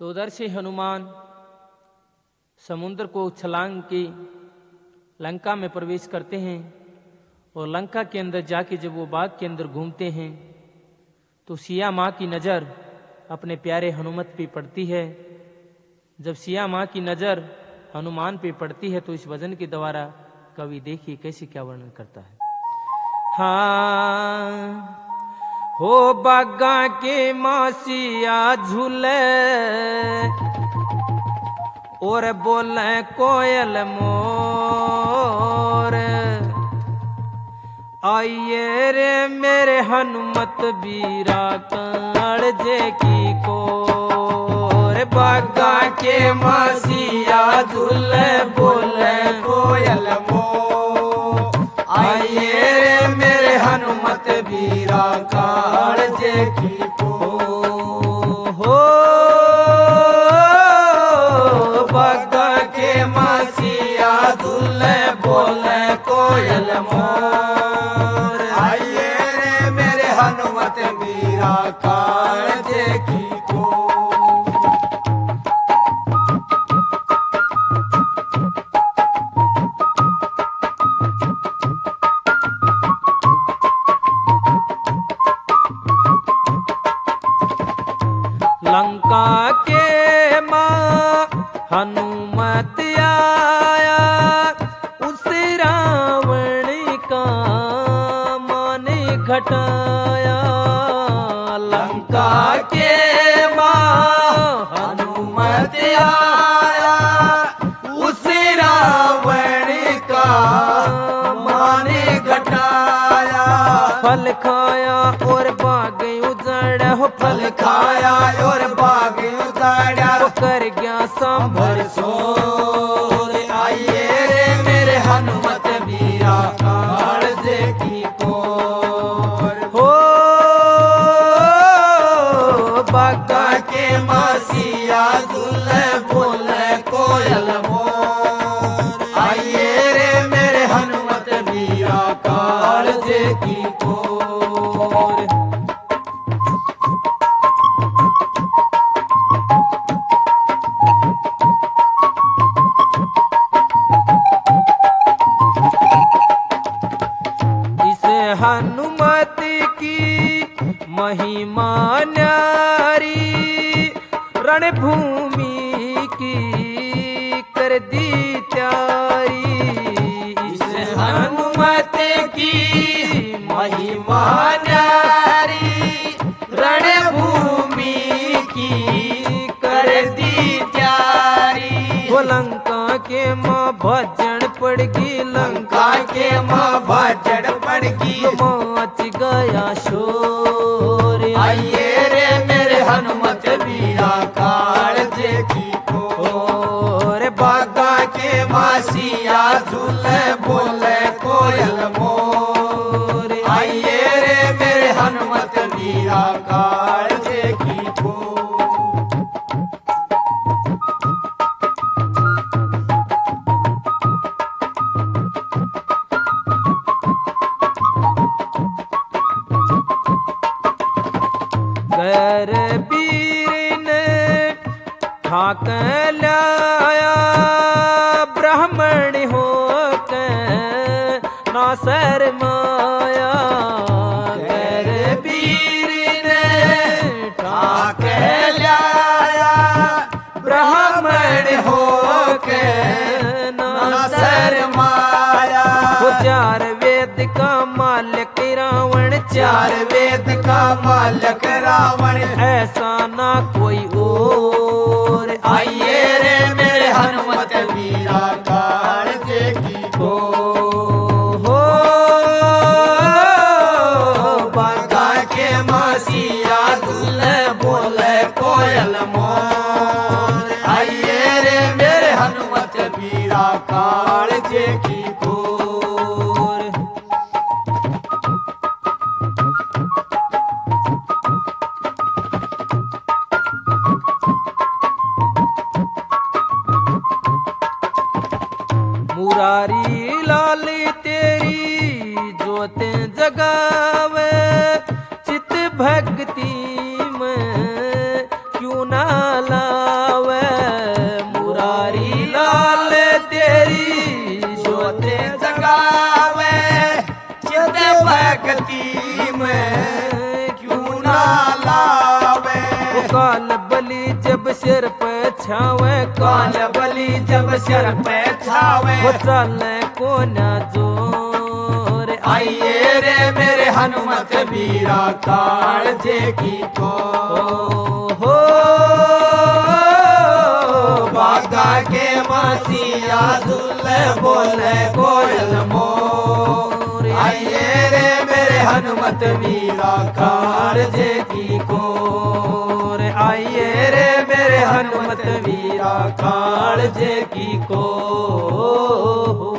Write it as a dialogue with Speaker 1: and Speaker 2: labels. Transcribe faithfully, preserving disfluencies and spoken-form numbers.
Speaker 1: तो उधर से हनुमान समुद्र को छलांग के लंका में प्रवेश करते हैं और लंका के अंदर जाके जब वो बाग के अंदर घूमते हैं तो सिया माँ की नज़र अपने प्यारे हनुमत पे पड़ती है। जब सिया माँ की नज़र हनुमान पे पड़ती है तो इस भजन के द्वारा कवि देखिए कैसे क्या वर्णन करता है। हाँ हो बागा के मासिया झूले और बोले कोयल मोर, आइए रे मेरे हनुमत बीरा कालजे की कोर। बागा के मासिया झूले बोले कोयल मोर, आइए रे मेरे हनुमत बीरा कालजे की कोर। हो बागा के मासिया झूले बोले कोयल मोर, आइए रे मेरे हनुमत बीरा कालजे की कोर। लंका के माँ हनुमत आया उस रावण का माने घटाया। लंका के माँ हनुमत आया उस रावण का माने घटाया। फल खाया और बाग उजाड़ा हो, फल खाया और बाग उजाड़ा कर गया सांभर सोर। आइए रे मेरे हनुमत बीरा कालजे की कोर। हो बागा के मासिया झूले बोले कोयल मोर, आइए रे मेरे हनुमत बीरा कालजे की कोर। हनुमत की महिमा न्यारी रणभूमि की कर दी त्यारी। इस हनुमत की महिमा न्यारी रणभूमि की कर दी त्यारी। वो लंका के माँ भजन पड़ गई, लंका के माँ भजन पड़ गई मच गया शोर। आइए रे मेरे हनुमत बीरा कालजे की कोर। बागा के मासिया झूले बोले कोयल मोर, आइए रे मेरे हनुमत बीरा कालजे की कोर। गैर वीर ने ठाक लाया ब्राह्मण हो के ना शर्माया। गैर वीर ने ठाक लाया ब्राह्मण हो के ना शर्माया। वो चार वेद का मालिक रावण, चार वेद का मालिक रावण ऐसा ना कोई और। आइए रे मेरे हनुमत बीरा कालजे की कोर। हो बागा के मासिया झूले बोले कोयल मोर, आइए रे मेरे हनुमत बीरा कालजे की कोर। मुरारी लाल तेरी जोत जगावे चित भक्ति में क्यों ना ला छावे
Speaker 2: काल बली जब सिर पे छावे
Speaker 1: वो चले को न जोर
Speaker 2: आइए रे मेरे हनुमत वीरा कालजे की को
Speaker 1: हो
Speaker 2: बागा के मासिया झूले बोले कोयल मोर आइए रे मेरे हनुमत वीरा कालजे की कोर आइए रे मेरे हनुमत वीरा कालजे की को